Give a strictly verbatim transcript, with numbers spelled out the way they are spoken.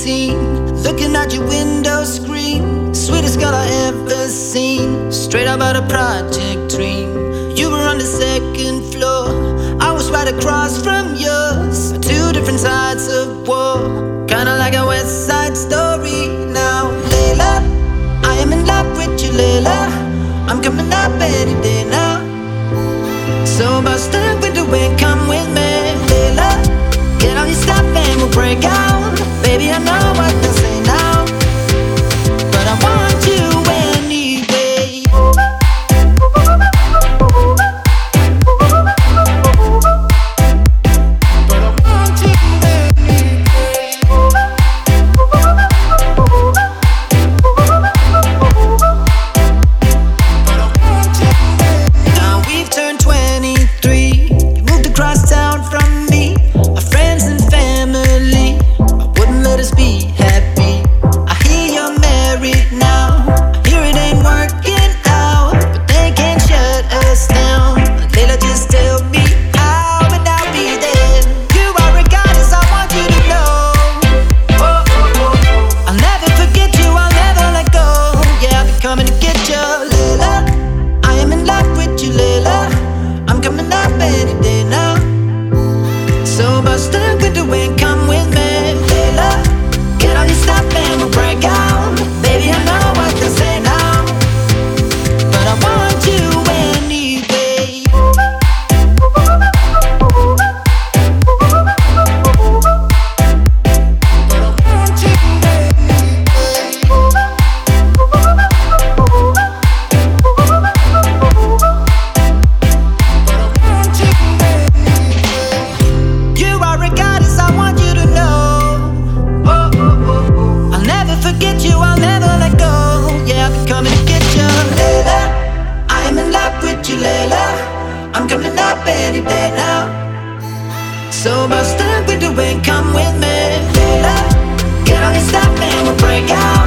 eighteen, looking at your window screen. Sweetest girl I ever seen, straight up out of Project Dream. You were on the second floor, I was right across from yours. Two different sides of war, kinda like a West Side Story. Now, Layla, I am in love with you, Layla. I'm coming up any day now. So bust the window and come with me, Layla. Get all your stuff and we'll break out. Baby, I know what they'll say now, but I want you anyway. But I want you anyway. But I want you anyway. Now we've turned twenty-three. You moved across town from me. Our friends and family, I wouldn't let us be happy. I hear you're married now, I hear it ain't working out, but they can't shut us down. Layla, just tell me how and I'll be there. You are a goddess, I want you to know. Oh, oh, oh. I'll never forget you, I'll never let go. Yeah, I'll be coming to get you, Layla. I am in love with you, Layla. I'm coming up any day now. So bust the window and come with me, Layla. Get all your stuff and we'll break out. Baby, I know what they'll say now, but I want you anyway. But I want you anyway. But I want you anyway. You are a goddess, I want you to know. Oh, oh, oh, oh. I'll never forget you, I'll never let go. Yeah, I'll be coming to get you, Layla. I am in love with you, Layla. I'm coming up any day now. So bust the window and come with me, Layla. Get all your stuff and we'll break out.